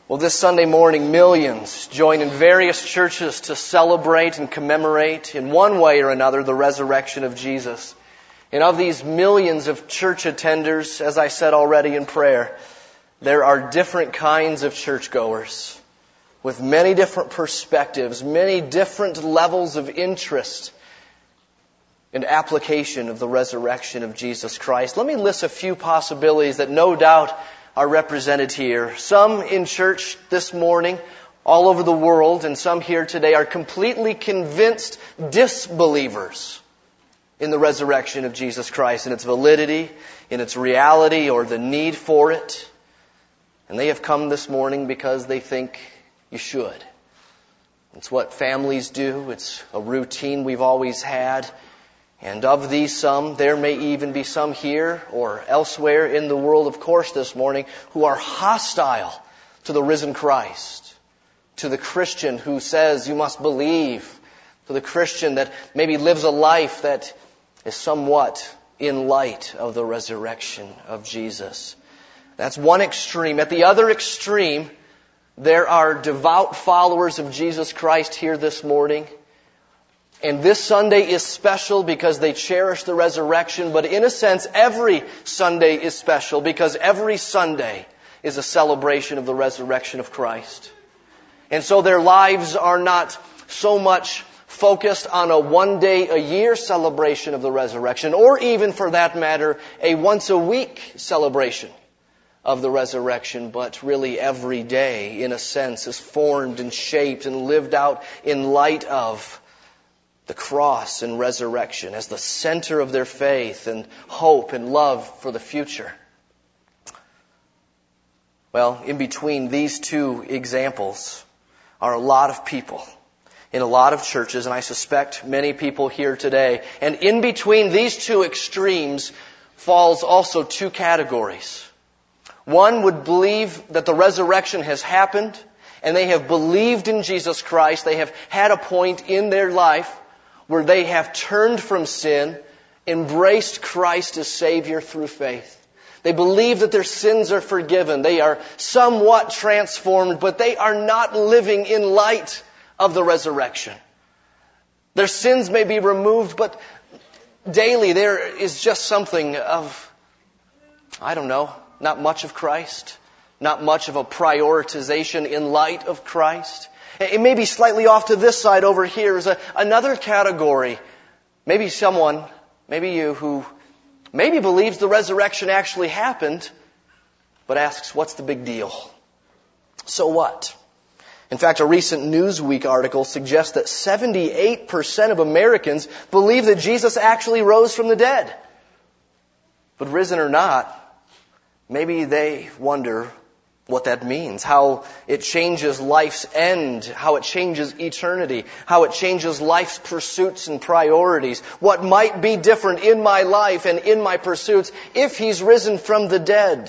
Well, this Sunday morning, millions join in various churches to celebrate and commemorate in one way or another the resurrection of Jesus. And of these millions of church attenders, as I said already in prayer, there are different kinds of churchgoers with many different perspectives, many different levels of interest and application of the resurrection of Jesus Christ. Let me list a few possibilities that no doubt are represented here. Some in church this morning, all over the world, and some here today are completely convinced disbelievers in the resurrection of Jesus Christ, in its validity, in its reality, or the need for it. And they have come this morning because they think you should. It's what families do. It's a routine we've always had. And of these some, there may even be some here or elsewhere in the world, of course, this morning, who are hostile to the risen Christ, to the Christian who says you must believe, to the Christian that maybe lives a life that is somewhat in light of the resurrection of Jesus. That's one extreme. At the other extreme, there are devout followers of Jesus Christ here this morning. And this Sunday is special because they cherish the resurrection, but in a sense, every Sunday is special because every Sunday is a celebration of the resurrection of Christ. And so their lives are not so much focused on a one-day-a-year celebration of the resurrection, or even, for that matter, a once-a-week celebration of the resurrection, but really every day, in a sense, is formed and shaped and lived out in light of the cross and resurrection as the center of their faith and hope and love for the future. Well, in between these two examples are a lot of people in a lot of churches, and I suspect many people here today. And in between these two extremes falls also two categories. One would believe that the resurrection has happened, and they have believed in Jesus Christ. They have had a point in their life where they have turned from sin, embraced Christ as Savior through faith. They believe that their sins are forgiven. They are somewhat transformed, but they are not living in light of the resurrection. Their sins may be removed, but daily there is just something of, not much of Christ, not much of a prioritization in light of Christ. It may be slightly off to this side over here is another category. Maybe someone, maybe you, who maybe believes the resurrection actually happened, but asks, what's the big deal? So what? In fact, a recent Newsweek article suggests that 78% of Americans believe that Jesus actually rose from the dead. But risen or not, maybe they wonder what that means, how it changes life's end, how it changes eternity, how it changes life's pursuits and priorities, what might be different in my life and in my pursuits if He's risen from the dead.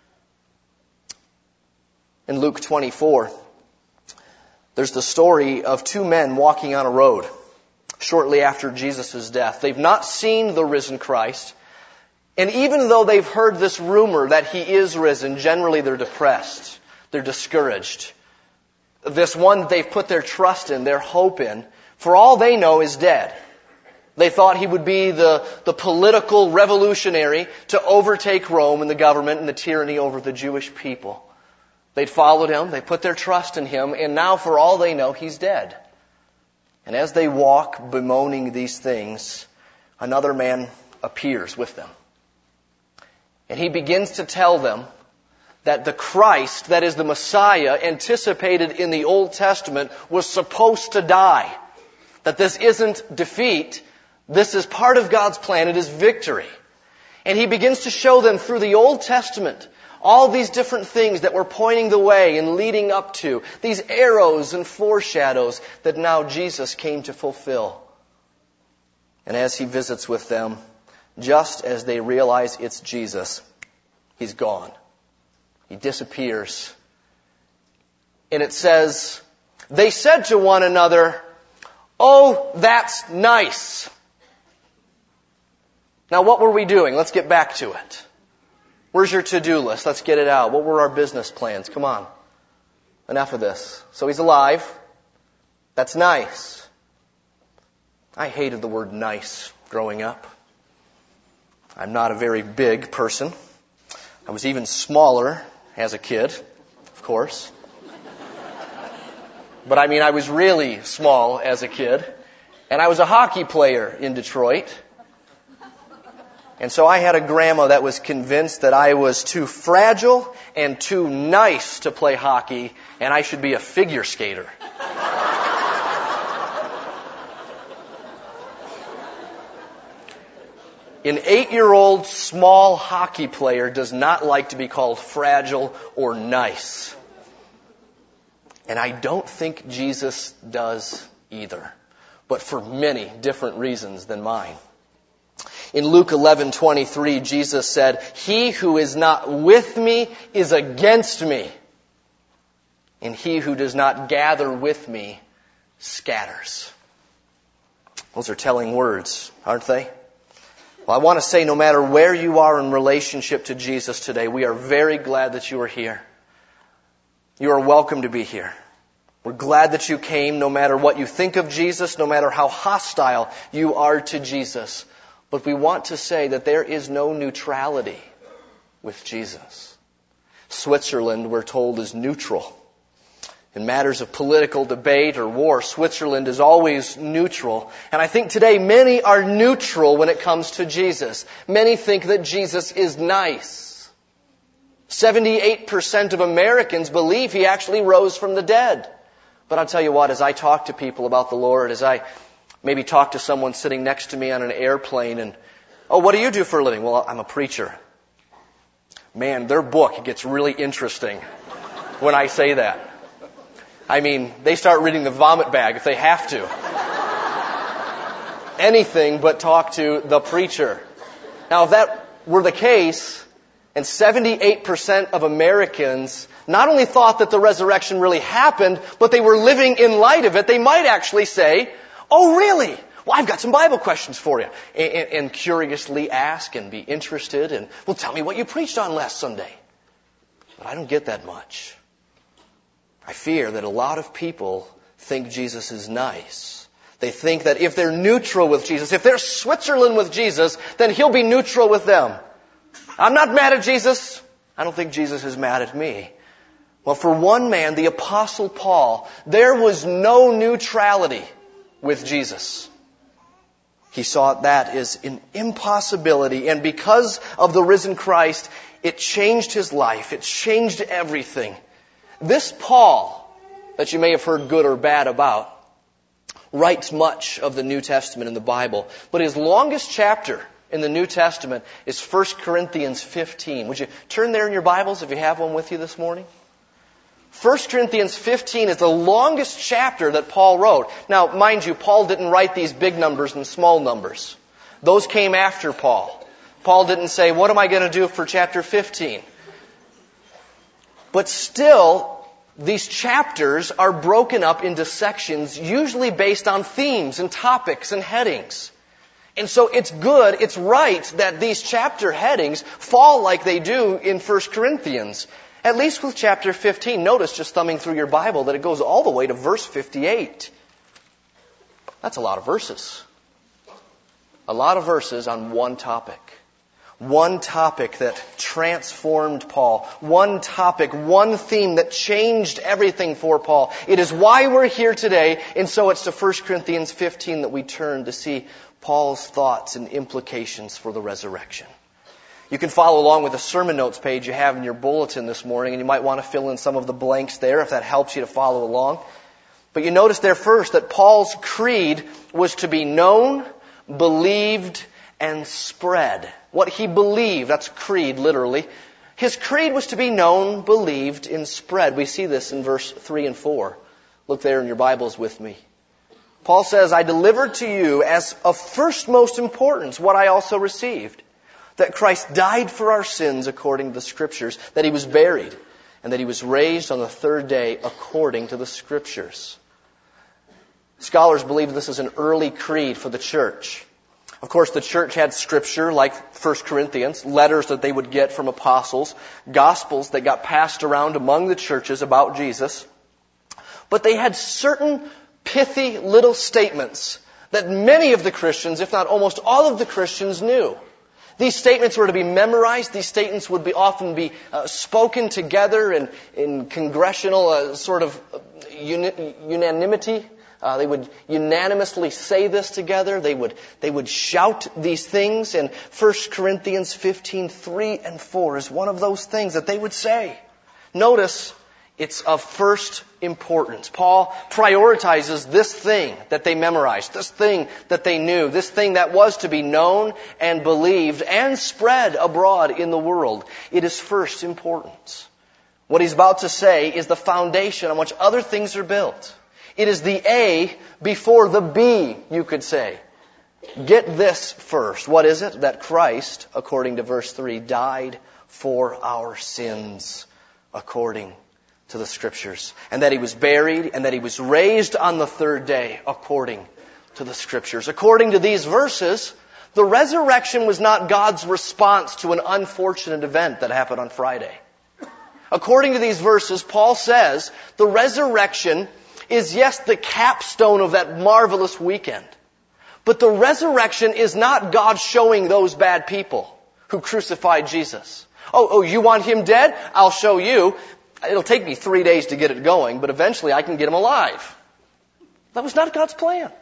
In Luke 24, there's the story of two men walking on a road shortly after Jesus' death. They've not seen the risen Christ. And even though they've heard this rumor that He is risen, generally they're depressed. They're discouraged. This one they've put their trust in, their hope in, for all they know is dead. They thought he would be the political revolutionary to overtake Rome and the government and the tyranny over the Jewish people. They'd followed him, they put their trust in him, and now for all they know, he's dead. And as they walk bemoaning these things, another man appears with them. And he begins to tell them that the Christ, that is the Messiah, anticipated in the Old Testament, was supposed to die. That this isn't defeat. This is part of God's plan. It is victory. And he begins to show them through the Old Testament all these different things that were pointing the way and leading up to, these arrows and foreshadows that now Jesus came to fulfill. And as he visits with them, just as they realize it's Jesus, he's gone. He disappears. And it says, they said to one another, "Oh, that's nice." Now, what were we doing? Let's get back to it. Where's your to-do list? Let's get it out. What were our business plans? Come on. enough of this. So he's alive. That's nice. I hated the word nice growing up. I'm not a very big person. I was even smaller as a kid, of course. But I was really small as a kid. And I was a hockey player in Detroit. And so I had a grandma that was convinced that I was too fragile and too nice to play hockey, and I should be a figure skater. An 8-year-old small hockey player does not like to be called fragile or nice. And I don't think Jesus does either, but for many different reasons than mine. In Luke 11:23, Jesus said, "He who is not with me is against me, and he who does not gather with me scatters." Those are telling words, aren't they? Well, I want to say no matter where you are in relationship to Jesus today, we are very glad that you are here. You are welcome to be here. We're glad that you came, no matter what you think of Jesus, no matter how hostile you are to Jesus. But we want to say that there is no neutrality with Jesus. Switzerland, we're told, is neutral. In matters of political debate or war, Switzerland is always neutral. And I think today many are neutral when it comes to Jesus. Many think that Jesus is nice. 78% of Americans believe he actually rose from the dead. But I'll tell you what, as I talk to people about the Lord, as I maybe talk to someone sitting next to me on an airplane and, "Oh, what do you do for a living?" "Well, I'm a preacher." Man, their book gets really interesting when I say that. They start reading the vomit bag if they have to. Anything but talk to the preacher. Now, if that were the case, and 78% of Americans not only thought that the resurrection really happened, but they were living in light of it, they might actually say, "Oh, really? Well, I've got some Bible questions for you." And curiously ask and be interested and, "Well, tell me what you preached on last Sunday." But I don't get that much. I fear that a lot of people think Jesus is nice. They think that if they're neutral with Jesus, if they're Switzerland with Jesus, then he'll be neutral with them. I'm not mad at Jesus. I don't think Jesus is mad at me. Well, for one man, the Apostle Paul, there was no neutrality with Jesus. He saw that as an impossibility, and because of the risen Christ, it changed his life. It changed everything. This Paul, that you may have heard good or bad about, writes much of the New Testament in the Bible, but his longest chapter in the New Testament is 1 Corinthians 15. Would you turn there in your Bibles if you have one with you this morning? 1 Corinthians 15 is the longest chapter that Paul wrote. Now, mind you, Paul didn't write these big numbers and small numbers. Those came after Paul. Paul didn't say, "What am I going to do for chapter 15? But still, these chapters are broken up into sections, usually based on themes and topics and headings. And so it's good, it's right that these chapter headings fall like they do in 1 Corinthians. At least with chapter 15. Notice, just thumbing through your Bible, that it goes all the way to verse 58. That's a lot of verses. A lot of verses on one topic. One topic that transformed Paul. One topic, one theme that changed everything for Paul. It is why we're here today, and so it's to 1 Corinthians 15 that we turn to see Paul's thoughts and implications for the resurrection. You can follow along with the sermon notes page you have in your bulletin this morning, and you might want to fill in some of the blanks there if that helps you to follow along. But you notice there first that Paul's creed was to be known, believed, and spread. What he believed, that's creed literally. His creed was to be known, believed, and spread. We see this in verse 3 and 4. Look there in your Bibles with me. Paul says, "I delivered to you as of first most importance what I also received, that Christ died for our sins according to the Scriptures, that he was buried, and that he was raised on the third day according to the Scriptures." Scholars believe this is an early creed for the church. Of course, the church had Scripture like 1 Corinthians, letters that they would get from apostles, gospels that got passed around among the churches about Jesus. But they had certain pithy little statements that many of the Christians, if not almost all of the Christians, knew. These statements were to be memorized. These statements would often be spoken together in congressional sort of unanimity. They would unanimously say this together. They would shout these things. And 1 Corinthians 15:3 and 4 is one of those things that they would say. Notice, it's of first importance. Paul prioritizes this thing that they memorized, this thing that they knew, this thing that was to be known and believed and spread abroad in the world. It is first importance. What he's about to say is the foundation on which other things are built. It is the A before the B, you could say. Get this first. What is it? That Christ, according to verse 3, died for our sins, according to the Scriptures. And that He was buried, and that He was raised on the third day, according to the Scriptures. According to these verses, the resurrection was not God's response to an unfortunate event that happened on Friday. According to these verses, Paul says the resurrection is, yes, the capstone of that marvelous weekend. But the resurrection is not God showing those bad people who crucified Jesus. Oh, you want Him dead? I'll show you. It'll take me 3 days to get it going, but eventually I can get Him alive. That was not God's plan.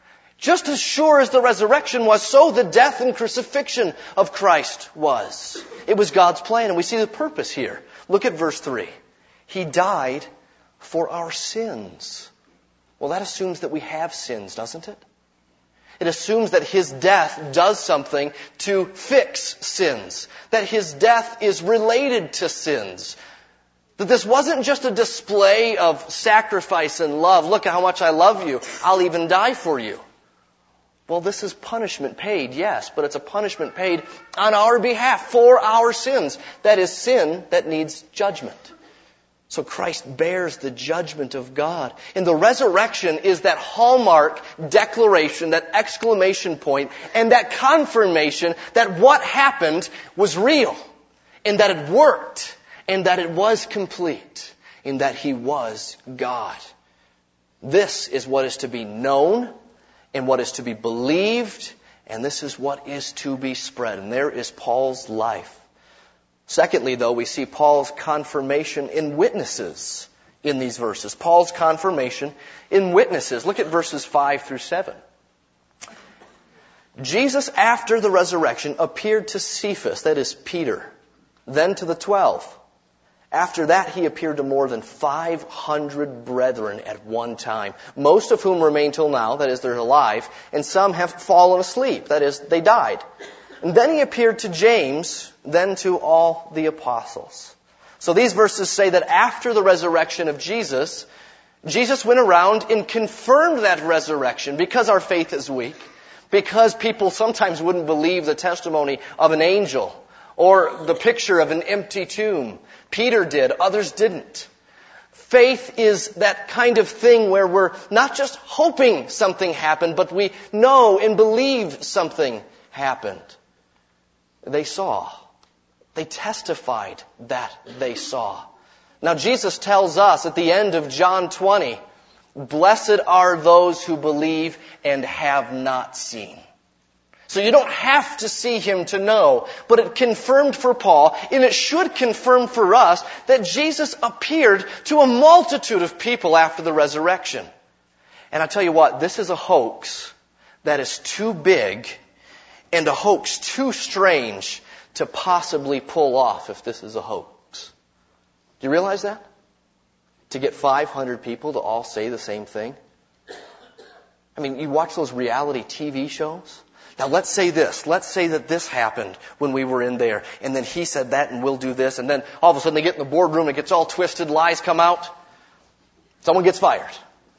Just as sure as the resurrection was, so the death and crucifixion of Christ was. It was God's plan, and we see the purpose here. Look at verse 3. He died for our sins. Well, that assumes that we have sins, doesn't it? It assumes that His death does something to fix sins. That His death is related to sins. That this wasn't just a display of sacrifice and love. Look at how much I love you. I'll even die for you. Well, this is punishment paid, yes, but it's a punishment paid on our behalf for our sins. That is sin that needs judgment. So Christ bears the judgment of God. And the resurrection is that hallmark declaration, that exclamation point, and that confirmation that what happened was real, and that it worked, and that it was complete, and that He was God. This is what is to be known, and what is to be believed, and this is what is to be spread. And there is Paul's life. Secondly, though, we see Paul's confirmation in witnesses in these verses. Paul's confirmation in witnesses. Look at verses 5 through 7. Jesus, after the resurrection, appeared to Cephas, that is Peter, then to the 12. After that, He appeared to more than 500 brethren at one time, most of whom remain till now, that is, they're alive, and some have fallen asleep, that is, they died. And then He appeared to James, then to all the apostles. So these verses say that after the resurrection of Jesus, Jesus went around and confirmed that resurrection because our faith is weak, because people sometimes wouldn't believe the testimony of an angel or the picture of an empty tomb. Peter did, others didn't. Faith is that kind of thing where we're not just hoping something happened, but we know and believe something happened. They saw. They testified that they saw. Now Jesus tells us at the end of John 20, blessed are those who believe and have not seen. So you don't have to see Him to know, but it confirmed for Paul, and it should confirm for us, that Jesus appeared to a multitude of people after the resurrection. And I tell you what, this is a hoax that is too big and a hoax too strange to possibly pull off if this is a hoax. Do you realize that? To get 500 people to all say the same thing? I mean, you watch those reality TV shows? Now let's say this. Let's say that this happened when we were in there, and then he said that, and we'll do this, and then all of a sudden they get in the boardroom, it gets all twisted, lies come out. Someone gets fired.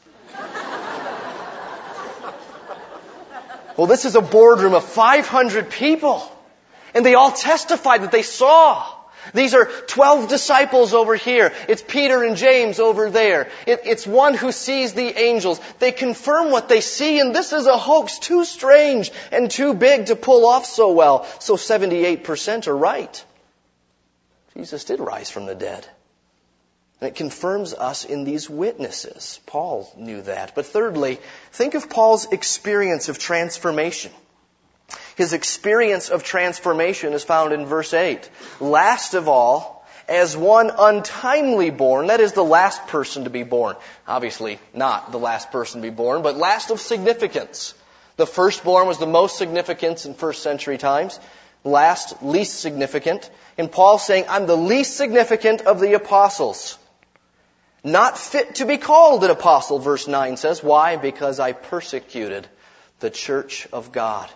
Well, this is a boardroom of 500 people, and they all testified that they saw. These are 12 disciples over here. It's Peter and James over there. It's one who sees the angels. They confirm what they see, and this is a hoax too strange and too big to pull off so well. So 78% are right. Jesus did rise from the dead. And it confirms us in these witnesses. Paul knew that. But thirdly, think of Paul's experience of transformation. His experience of transformation is found in verse 8. Last of all, as one untimely born, that is the last person to be born. Obviously not the last person to be born, but last of significance. The firstborn was the most significant in first century times. Last, least significant. And Paul's saying, I'm the least significant of the apostles. Not fit to be called an apostle, verse 9 says. Why? Because I persecuted the church of God.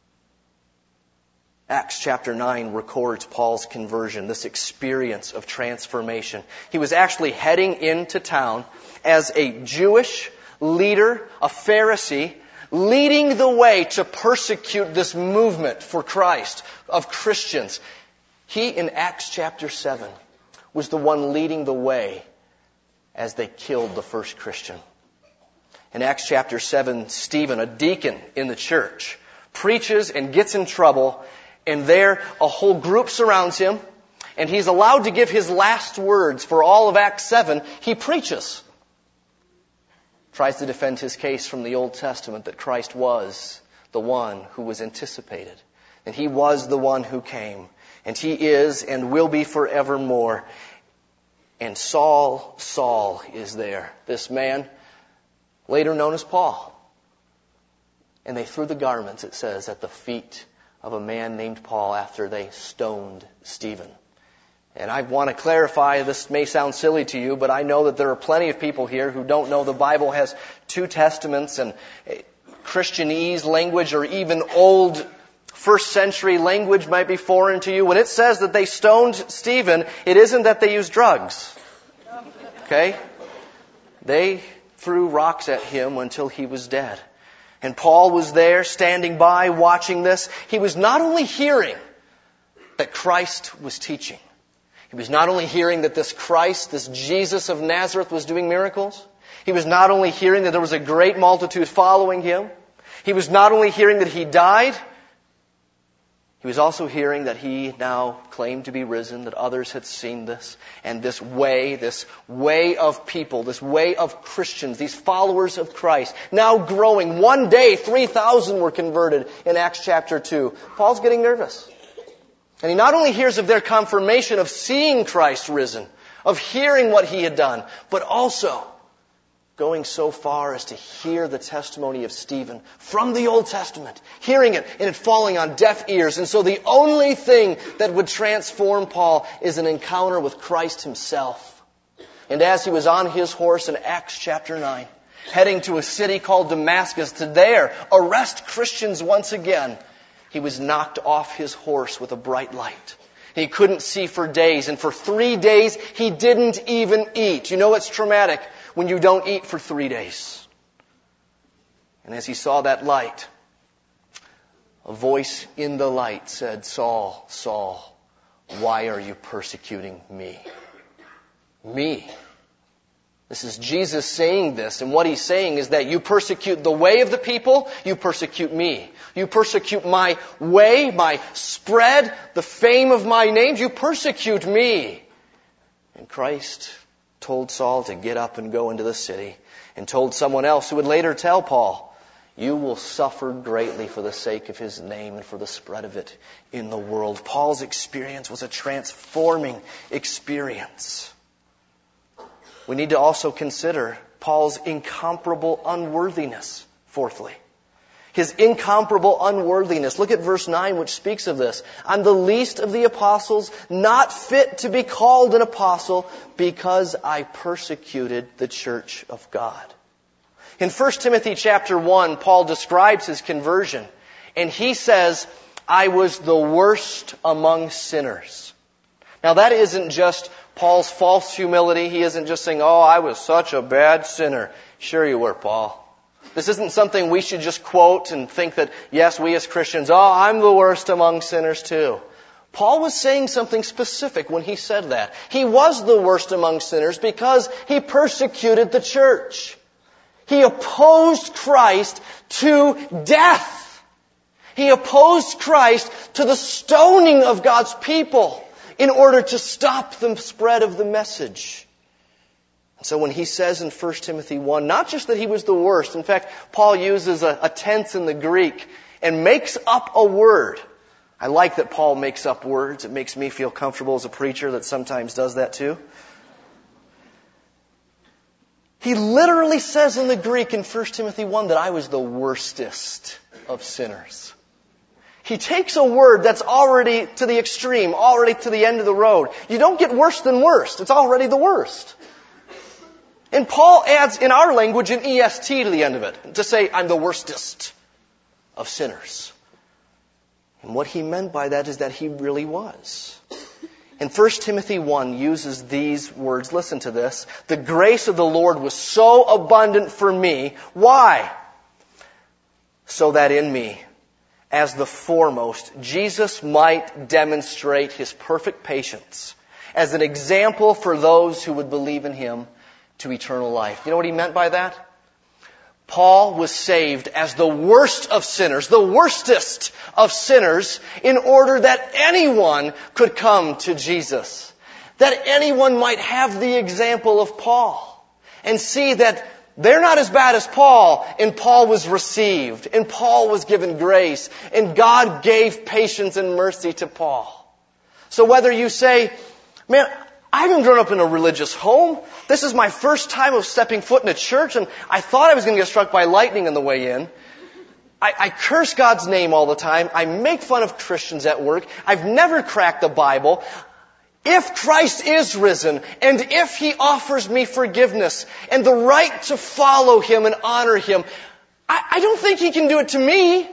Acts chapter 9 records Paul's conversion, this experience of transformation. He was actually heading into town as a Jewish leader, a Pharisee, leading the way to persecute this movement for Christ of Christians. He, in Acts chapter 7, was the one leading the way as they killed the first Christian. In Acts chapter 7, Stephen, a deacon in the church, preaches and gets in trouble, and there a whole group surrounds him, and he's allowed to give his last words for all of Acts 7. He preaches. Tries to defend his case from the Old Testament that Christ was the one who was anticipated. And He was the one who came. And He is and will be forevermore. And Saul is there. This man, later known as Paul. And they threw the garments, it says, at the feet of a man named Paul after they stoned Stephen. And I want to clarify, this may sound silly to you, but I know that there are plenty of people here who don't know the Bible has two testaments, and Christianese language or even old first century language might be foreign to you. When it says that they stoned Stephen, it isn't that they used drugs. Okay? They threw rocks at him until he was dead. And Paul was there standing by watching this. He was not only hearing that Christ was teaching. He was not only hearing that this Christ, this Jesus of Nazareth was doing miracles. He was not only hearing that there was a great multitude following Him. He was not only hearing that He died. He was also hearing that He now claimed to be risen, that others had seen this. And this way of people, this way of Christians, these followers of Christ, now growing. One day, 3,000 were converted in Acts chapter 2. Paul's getting nervous. And he not only hears of their confirmation of seeing Christ risen, of hearing what He had done, but also going so far as to hear the testimony of Stephen from the Old Testament, hearing it and it falling on deaf ears. And so the only thing that would transform Paul is an encounter with Christ Himself. And as he was on his horse in Acts chapter 9, heading to a city called Damascus to there arrest Christians once again, he was knocked off his horse with a bright light. He couldn't see for days, and for 3 days he didn't even eat. You know it's traumatic when you don't eat for 3 days. And as he saw that light, a voice in the light said, Saul, Saul, why are you persecuting me? Me. This is Jesus saying this, and what He's saying is that you persecute the way of the people, you persecute me. You persecute my way, my spread, the fame of my name, you persecute me. And Christ told Saul to get up and go into the city, and told someone else who would later tell Paul, you will suffer greatly for the sake of His name and for the spread of it in the world. Paul's experience was a transforming experience. We need to also consider Paul's incomparable unworthiness, fourthly. His incomparable unworthiness. Look at verse 9, which speaks of this. I'm the least of the apostles, not fit to be called an apostle, because I persecuted the church of God. In 1 Timothy chapter 1, Paul describes his conversion, and he says, I was the worst among sinners. Now that isn't just Paul's false humility. He isn't just saying, oh, I was such a bad sinner. Sure you were, Paul. This isn't something we should just quote and think that, yes, we as Christians, oh, I'm the worst among sinners too. Paul was saying something specific when he said that. He was the worst among sinners because he persecuted the church. He opposed Christ to death. He opposed Christ to the stoning of God's people in order to stop the spread of the message. So when he says in 1 Timothy 1, not just that he was the worst, in fact, Paul uses a tense in the Greek and makes up a word. I like that Paul makes up words. It makes me feel comfortable as a preacher that sometimes does that too. He literally says in the Greek in 1 Timothy 1 that I was the worstest of sinners. He takes a word that's already to the extreme, already to the end of the road. You don't get worse than worst. It's already the worst. And Paul adds in our language an EST to the end of it to say, I'm the worstest of sinners. And what he meant by that is that he really was. And 1 Timothy 1 uses these words. Listen to this. The grace of the Lord was so abundant for me. Why? So that in me, as the foremost, Jesus might demonstrate His perfect patience as an example for those who would believe in Him to eternal life. You know what he meant by that? Paul was saved as the worst of sinners, the worstest of sinners, in order that anyone could come to Jesus. That anyone might have the example of Paul and see that they're not as bad as Paul, and Paul was received, and Paul was given grace, and God gave patience and mercy to Paul. So whether you say, man, I haven't grown up in a religious home. This is my first time of stepping foot in a church, and I thought I was going to get struck by lightning on the way in. I curse God's name all the time. I make fun of Christians at work. I've never cracked the Bible. If Christ is risen, and if He offers me forgiveness and the right to follow Him and honor Him, I don't think He can do it to me.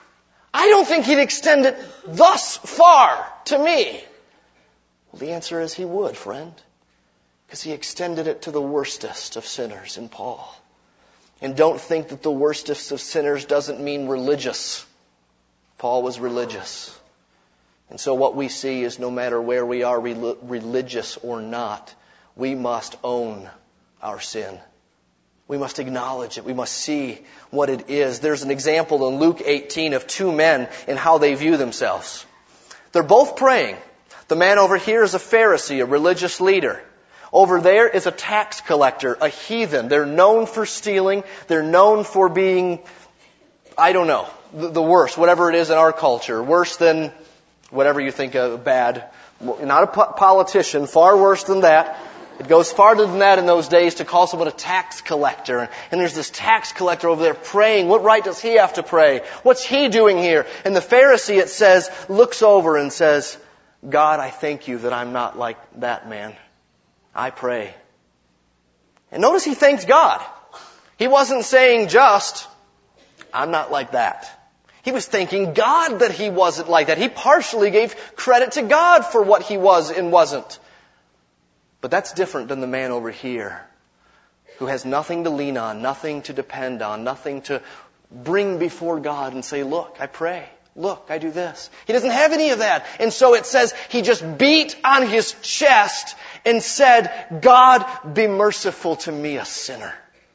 I don't think He'd extend it thus far to me. Well, the answer is He would, friend. Because He extended it to the worstest of sinners in Paul. And don't think that the worstest of sinners doesn't mean religious. Paul was religious. And so what we see is no matter where we are, religious or not, we must own our sin. We must acknowledge it. We must see what it is. There's an example in Luke 18 of two men and how they view themselves. They're both praying. The man over here is a Pharisee, a religious leader. Over there is a tax collector, a heathen. They're known for stealing. They're known for being, I don't know, the worst, whatever it is in our culture. Worse than whatever you think of bad. Not a politician, far worse than that. It goes farther than that in those days to call someone a tax collector. And there's this tax collector over there praying. What right does he have to pray? What's he doing here? And the Pharisee, it says, looks over and says, God, I thank you that I'm not like that man. I pray. And notice he thanks God. He wasn't saying just, I'm not like that. He was thanking God that he wasn't like that. He partially gave credit to God for what he was and wasn't. But that's different than the man over here who has nothing to lean on, nothing to depend on, nothing to bring before God and say, look, I pray. Look, I do this. He doesn't have any of that. And so it says he just beat on his chest and said, God, be merciful to me, a sinner.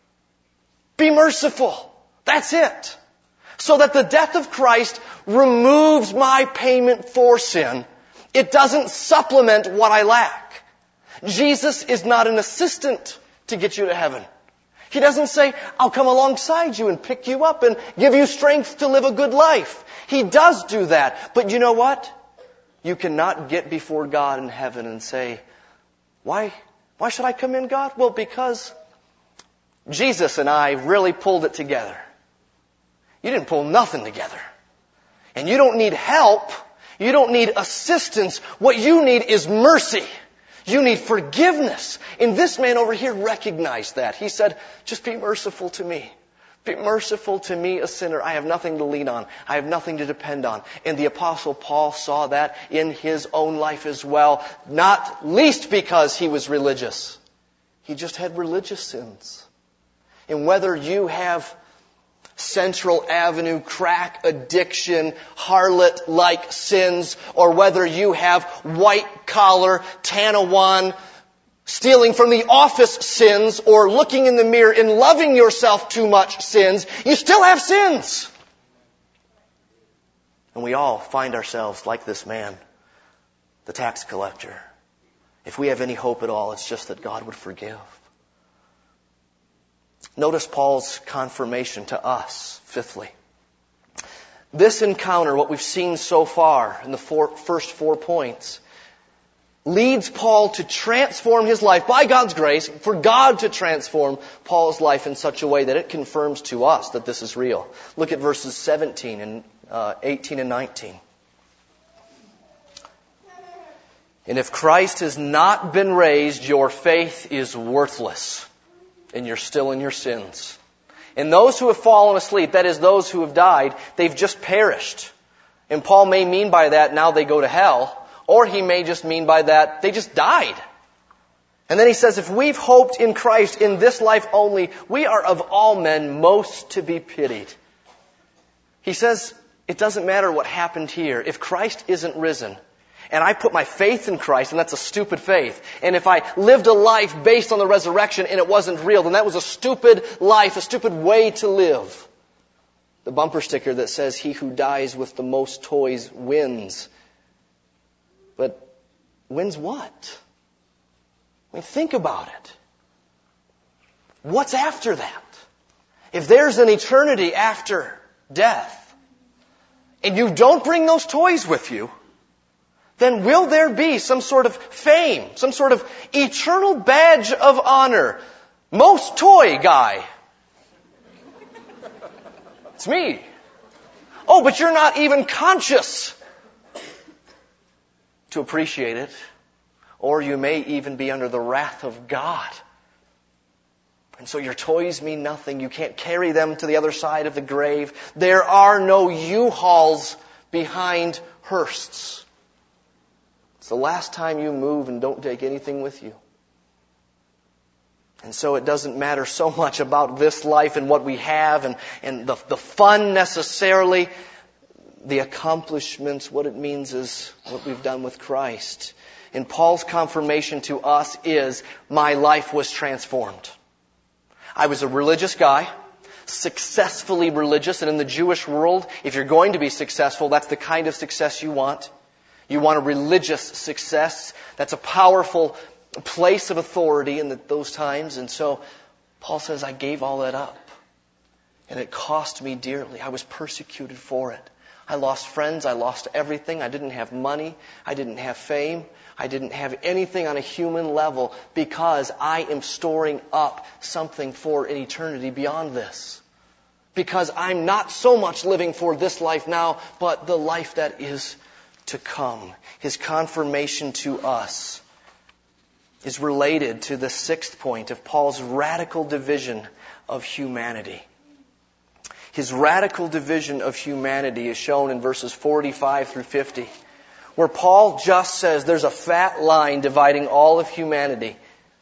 Be merciful. That's it. So that the death of Christ removes my payment for sin. It doesn't supplement what I lack. Jesus is not an assistant to get you to heaven. He doesn't say, I'll come alongside you and pick you up and give you strength to live a good life. He does do that. But you know what? You cannot get before God in heaven and say, why should I come in, God? Well, because Jesus and I really pulled it together. You didn't pull nothing together. And you don't need help. You don't need assistance. What you need is mercy. You need forgiveness. And this man over here recognized that. He said, just be merciful to me. Be merciful to me, a sinner. I have nothing to lean on. I have nothing to depend on. And the Apostle Paul saw that in his own life as well. Not least because he was religious. He just had religious sins. And whether you have Central Avenue crack addiction, harlot-like sins, or whether you have white-collar, Tanawan, stealing from the office sins, or looking in the mirror and loving yourself too much sins, you still have sins. And we all find ourselves like this man, the tax collector. If we have any hope at all, it's just that God would forgive. Notice Paul's confirmation to us, fifthly. This encounter, what we've seen so far in the first 4 points, leads Paul to transform his life by God's grace, for God to transform Paul's life in such a way that it confirms to us that this is real. Look at verses 17 and 18 and 19. And if Christ has not been raised, your faith is worthless, and you're still in your sins. And those who have fallen asleep, that is, those who have died, they've just perished. And Paul may mean by that now they go to hell, or he may just mean by that they just died. And then he says, if we've hoped in Christ in this life only, we are of all men most to be pitied. He says, it doesn't matter what happened here. If Christ isn't risen, and I put my faith in Christ, and that's a stupid faith. And if I lived a life based on the resurrection and it wasn't real, then that was a stupid life, a stupid way to live. The bumper sticker that says, he who dies with the most toys wins. But wins what? I mean, think about it. What's after that? If there's an eternity after death, and you don't bring those toys with you, then will there be some sort of fame, some sort of eternal badge of honor? Most toy guy. It's me. Oh, but you're not even conscious to appreciate it. Or you may even be under the wrath of God. And so your toys mean nothing. You can't carry them to the other side of the grave. There are no U-Hauls behind hearses. It's the last time you move and don't take anything with you. And so it doesn't matter so much about this life and what we have and the fun necessarily. The accomplishments, what it means is what we've done with Christ. And Paul's confirmation to us is, my life was transformed. I was a religious guy, successfully religious, and in the Jewish world, if you're going to be successful, that's the kind of success you want. You want a religious success. That's a powerful place of authority in those times. And so Paul says, I gave all that up. And it cost me dearly. I was persecuted for it. I lost friends. I lost everything. I didn't have money. I didn't have fame. I didn't have anything on a human level because I am storing up something for an eternity beyond this. Because I'm not so much living for this life now, but the life that is to come. His confirmation to us is related to the 6th point of Paul's radical division of humanity. His radical division of humanity is shown in verses 45 through 50, where Paul just says there's a fat line dividing all of humanity.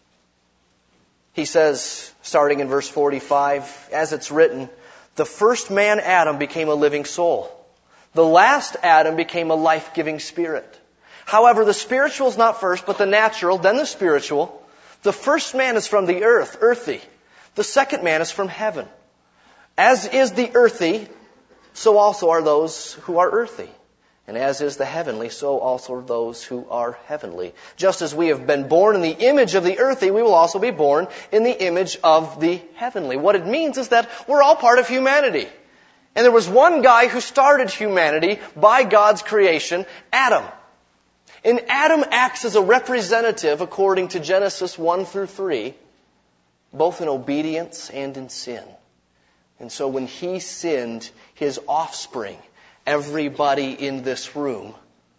He says, starting in verse 45, as it's written, the first man, Adam, became a living soul. The last Adam became a life-giving spirit. However, the spiritual is not first, but the natural, then the spiritual. The first man is from the earth, earthy. The second man is from heaven. As is the earthy, so also are those who are earthy. And as is the heavenly, so also are those who are heavenly. Just as we have been born in the image of the earthy, we will also be born in the image of the heavenly. What it means is that we're all part of humanity. And there was one guy who started humanity by God's creation, Adam. And Adam acts as a representative, according to Genesis 1 through 3, both in obedience and in sin. And so when he sinned, his offspring, everybody in this room,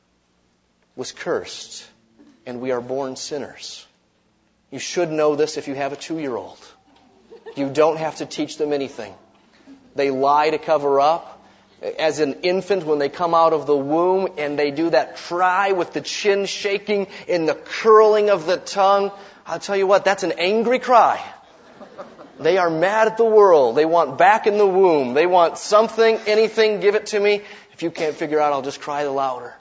was cursed. And we are born sinners. You should know this if you have a 2-year-old. You don't have to teach them anything. They lie to cover up. As an infant, when they come out of the womb and they do that cry with the chin shaking and the curling of the tongue, I'll tell you what, that's an angry cry. They are mad at the world. They want back in the womb. They want something, anything, give it to me. If you can't figure out, I'll just cry the louder.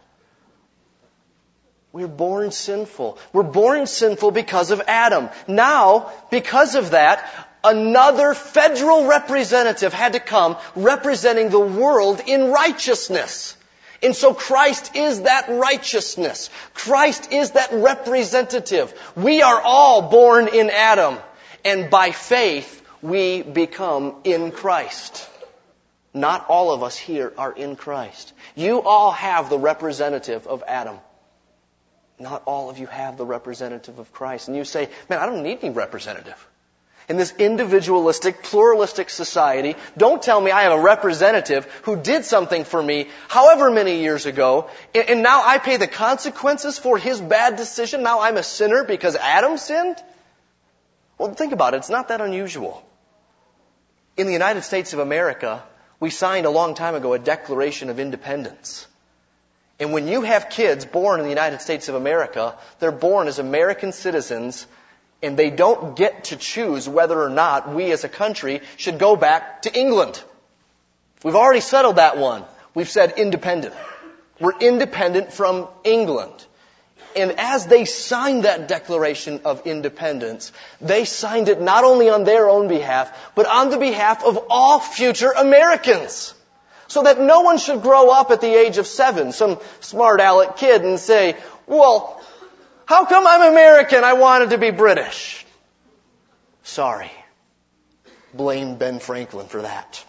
We're born sinful. We're born sinful because of Adam. Now, because of that, another federal representative had to come representing the world in righteousness. And so Christ is that righteousness. Christ is that representative. We are all born in Adam. And by faith, we become in Christ. Not all of us here are in Christ. You all have the representative of Adam. Not all of you have the representative of Christ. And you say, man, I don't need any representative. In this individualistic, pluralistic society, don't tell me I have a representative who did something for me however many years ago, and now I pay the consequences for his bad decision. Now I'm a sinner because Adam sinned? Well, think about it. It's not that unusual. In the United States of America, we signed a long time ago a Declaration of Independence. And when you have kids born in the United States of America, they're born as American citizens, and they don't get to choose whether or not we as a country should go back to England. We've already settled that one. We've said independent. We're independent from England. And as they signed that Declaration of Independence, they signed it not only on their own behalf, but on the behalf of all future Americans. So that no one should grow up at the age of 7, some smart aleck kid, and say, well, how come I'm American? I wanted to be British. Sorry. Blame Ben Franklin for that.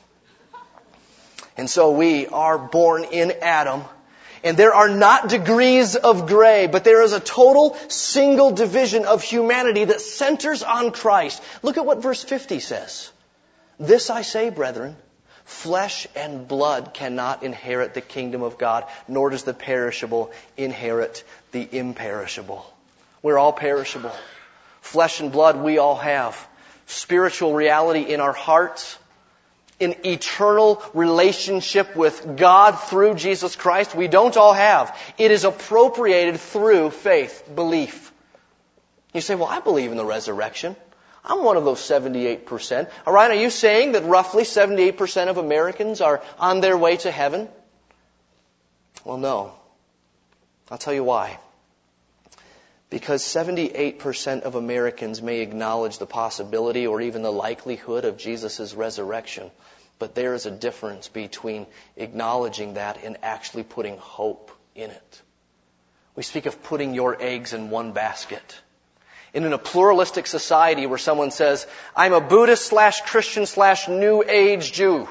And so we are born in Adam. And there are not degrees of gray, but there is a total single division of humanity that centers on Christ. Look at what verse 50 says. This I say, brethren, flesh and blood cannot inherit the kingdom of God, nor does the perishable inherit the imperishable. We're all perishable. Flesh and blood we all have. Spiritual reality in our hearts. An eternal relationship with God through Jesus Christ we don't all have. It is appropriated through faith, belief. You say, well, I believe in the resurrection. I'm one of those 78%. All right, are you saying that roughly 78% of Americans are on their way to heaven? Well, no. I'll tell you why. Because 78% of Americans may acknowledge the possibility or even the likelihood of Jesus' resurrection. But there is a difference between acknowledging that and actually putting hope in it. We speak of putting your eggs in one basket. And in a pluralistic society where someone says, I'm a Buddhist / Christian / New Age Jew.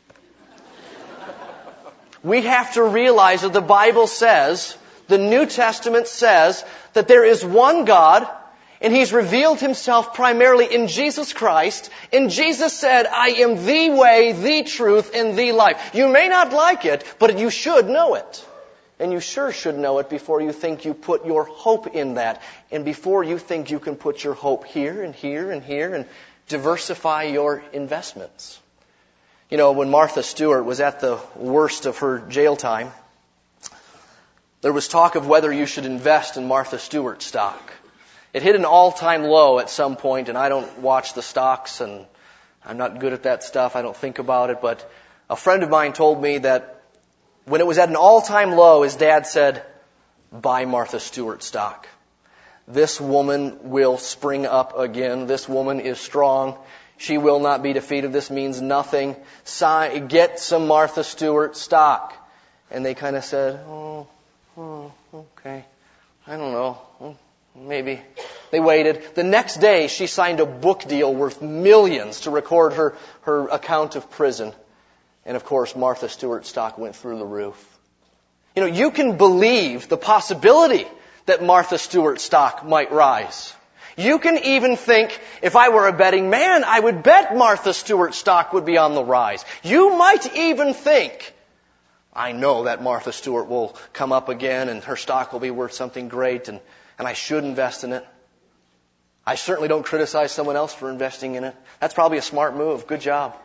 We have to realize that the Bible says, the New Testament says, that there is one God, and He's revealed Himself primarily in Jesus Christ. And Jesus said, I am the way, the truth, and the life. You may not like it, but you should know it. And you sure should know it before you think you put your hope in that. And before you think you can put your hope here and here and here and diversify your investments. You know, when Martha Stewart was at the worst of her jail time, there was talk of whether you should invest in Martha Stewart stock. It hit an all-time low at some point, and I don't watch the stocks, and I'm not good at that stuff. I don't think about it, but a friend of mine told me that when it was at an all-time low, his dad said, buy Martha Stewart stock. This woman will spring up again. This woman is strong. She will not be defeated. This means nothing. Get some Martha Stewart stock. And they kind of said, oh, okay. I don't know. Maybe. They waited. The next day, she signed a book deal worth millions to record her account of prison. And of course, Martha Stewart stock went through the roof. You know, you can believe the possibility that Martha Stewart stock might rise. You can even think, if I were a betting man, I would bet Martha Stewart stock would be on the rise. You might even think, I know that Martha Stewart will come up again and her stock will be worth something great and I should invest in it. I certainly don't criticize someone else for investing in it. That's probably a smart move. Good job.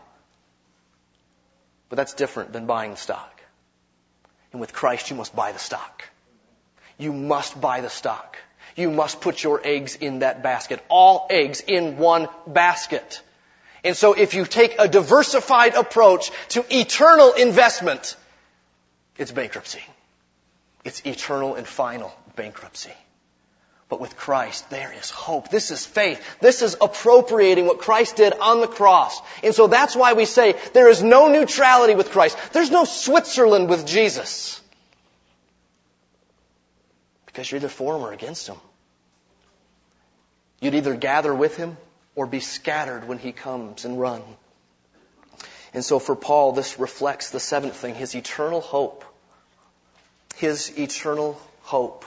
But that's different than buying the stock. And with Christ, you must buy the stock. You must buy the stock. You must put your eggs in that basket. All eggs in one basket. And so if you take a diversified approach to eternal investment, it's bankruptcy. It's eternal and final bankruptcy. But with Christ, there is hope. This is faith. This is appropriating what Christ did on the cross. And so that's why we say there is no neutrality with Christ. There's no Switzerland with Jesus. Because you're either for Him or against Him. You'd either gather with Him or be scattered when He comes, and run. And so for Paul, this reflects the seventh thing, his eternal hope. His eternal hope.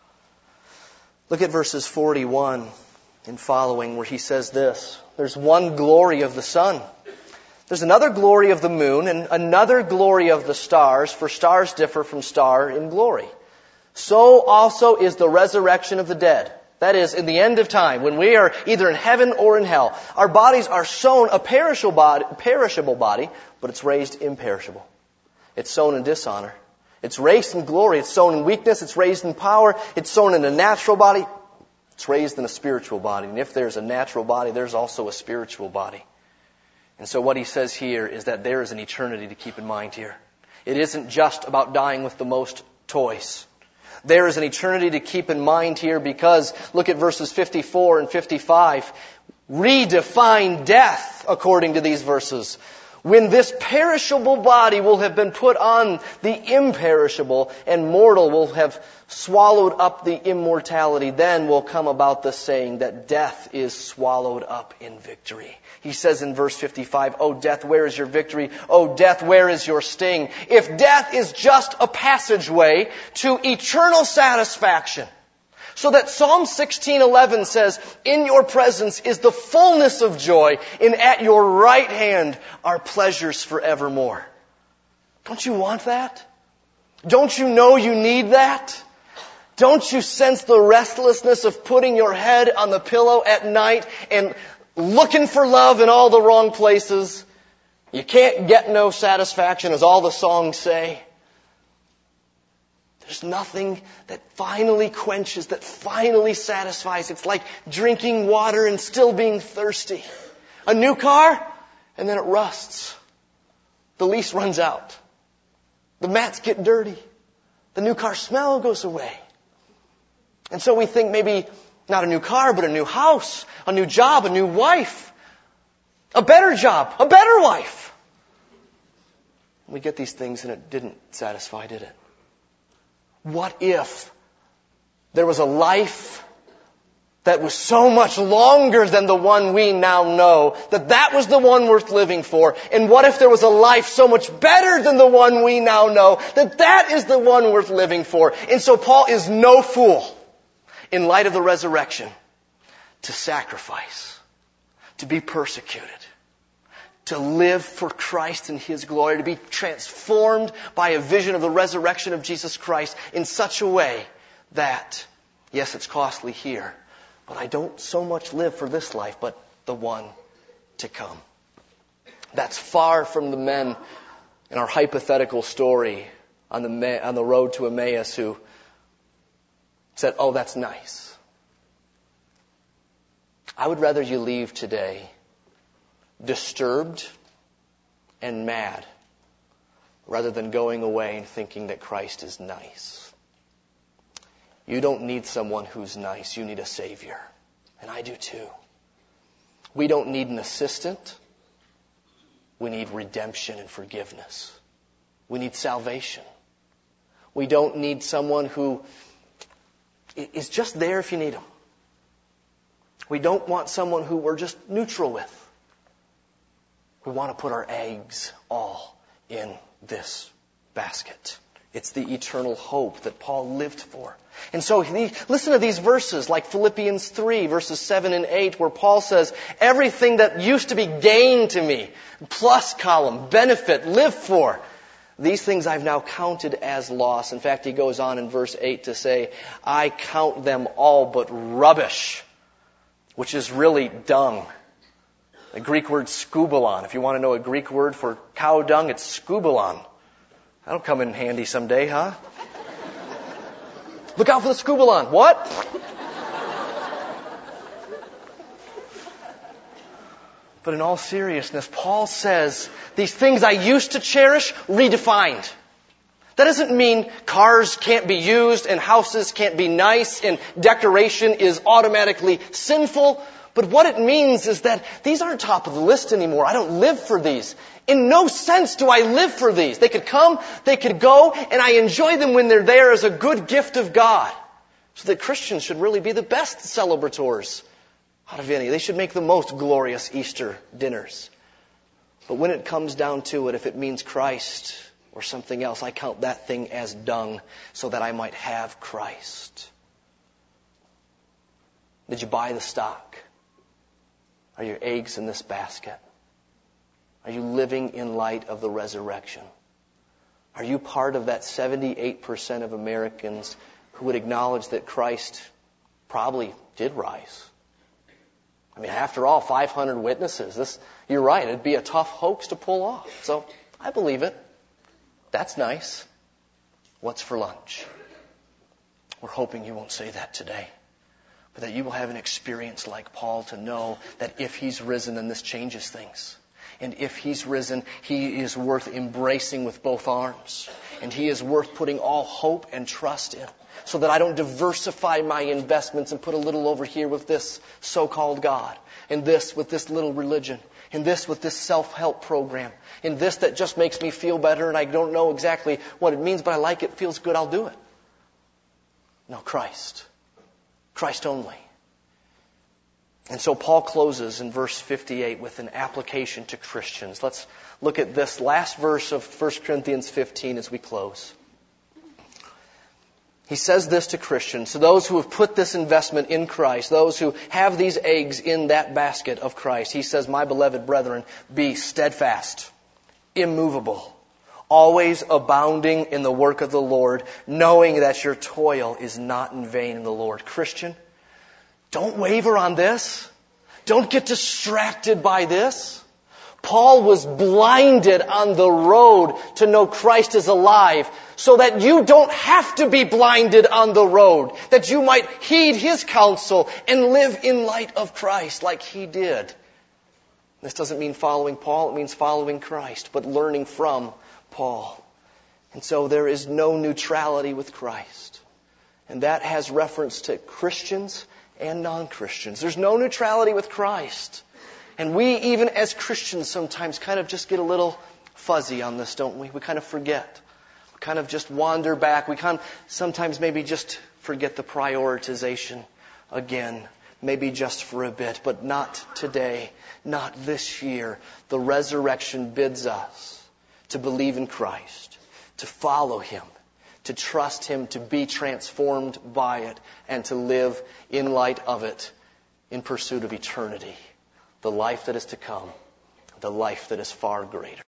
Look at verses 41 and following where he says this. There's one glory of the sun. There's another glory of the moon and another glory of the stars, for stars differ from star in glory. So also is the resurrection of the dead. That is, in the end of time, when we are either in heaven or in hell, our bodies are sown a perishable body, but it's raised imperishable. It's sown in dishonor. It's raised in glory. It's sown in weakness. It's raised in power. It's sown in a natural body. It's raised in a spiritual body. And if there's a natural body, there's also a spiritual body. And so what he says here is that there is an eternity to keep in mind here. It isn't just about dying with the most toys. There is an eternity to keep in mind here because, look at verses 54 and 55. Redefine death according to these verses. When this perishable body will have been put on the imperishable and mortal will have swallowed up the immortality, then will come about the saying that death is swallowed up in victory. He says in verse 55, "O death, where is your victory? O death, where is your sting?" If death is just a passageway to eternal satisfaction, so that Psalm 16:11 says, "In your presence is the fullness of joy, and at your right hand are pleasures forevermore." Don't you want that? Don't you know you need that? Don't you sense the restlessness of putting your head on the pillow at night and looking for love in all the wrong places? You can't get no satisfaction, as all the songs say. There's nothing that finally quenches, that finally satisfies. It's like drinking water and still being thirsty. A new car, and then it rusts. The lease runs out. The mats get dirty. The new car smell goes away. And so we think maybe not a new car, but a new house, a new job, a new wife, a better job, a better wife. We get these things and it didn't satisfy, did it? What if there was a life that was so much longer than the one we now know, that was the one worth living for? And what if there was a life so much better than the one we now know, that is the one worth living for? And so Paul is no fool, in light of the resurrection, to sacrifice, to be persecuted, to live for Christ and His glory, to be transformed by a vision of the resurrection of Jesus Christ in such a way that, yes, it's costly here, but I don't so much live for this life, but the one to come. That's far from the men in our hypothetical story on the road to Emmaus who said, "Oh, that's nice." I would rather you leave today disturbed and mad rather than going away and thinking that Christ is nice. You don't need someone who's nice. You need a Savior. And I do too. We don't need an assistant. We need redemption and forgiveness. We need salvation. We don't need someone who is just there if you need him. We don't want someone who we're just neutral with. We want to put our eggs all in this basket. It's the eternal hope that Paul lived for. And so listen to these verses like Philippians 3, verses 7 and 8, where Paul says, everything that used to be gain to me, plus column, benefit, live for, these things I've now counted as loss. In fact, he goes on in verse 8 to say, I count them all but rubbish, which is really dung. The Greek word skubalon. If you want to know a Greek word for cow dung, it's skubalon. That'll come in handy someday, huh? Look out for the skubalon. What? But in all seriousness, Paul says, these things I used to cherish, redefined. That doesn't mean cars can't be used and houses can't be nice and decoration is automatically sinful. But what it means is that these aren't top of the list anymore. I don't live for these. In no sense do I live for these. They could come, they could go, and I enjoy them when they're there as a good gift of God. So that Christians should really be the best celebrators out of any. They should make the most glorious Easter dinners. But when it comes down to it, if it means Christ or something else, I count that thing as dung so that I might have Christ. Did you buy the stock? Are your eggs in this basket? Are you living in light of the resurrection? Are you part of that 78% of Americans who would acknowledge that Christ probably did rise? I mean, after all, 500 witnesses. You're right, it'd be a tough hoax to pull off. So, I believe it. That's nice. What's for lunch? We're hoping you won't say that today. But that you will have an experience like Paul to know that if he's risen, then this changes things. And if he's risen, he is worth embracing with both arms. And he is worth putting all hope and trust in. So that I don't diversify my investments and put a little over here with this so-called God. And this with this little religion. And this with this self-help program. And this that just makes me feel better and I don't know exactly what it means, but I like it, feels good, I'll do it. No, Christ. Christ only. And so Paul closes in verse 58 with an application to Christians. Let's look at this last verse of 1 Corinthians 15 as we close. He says this to Christians, to those who have put this investment in Christ, those who have these eggs in that basket of Christ. He says, my beloved brethren, be steadfast, immovable, always abounding in the work of the Lord, knowing that your toil is not in vain in the Lord. Christian, don't waver on this. Don't get distracted by this. Paul was blinded on the road to know Christ is alive so that you don't have to be blinded on the road, that you might heed his counsel and live in light of Christ like he did. This doesn't mean following Paul, it means following Christ, but learning from Paul. And so there is no neutrality with Christ. And that has reference to Christians and non-Christians. There's no neutrality with Christ. And we, even as Christians, sometimes kind of just get a little fuzzy on this, don't we? We kind of forget. We kind of just wander back. We kind of sometimes maybe just forget the prioritization again. Maybe just for a bit, but not today, not this year. The resurrection bids us to believe in Christ, to follow Him, to trust Him, to be transformed by it, and to live in light of it in pursuit of eternity, the life that is to come, the life that is far greater.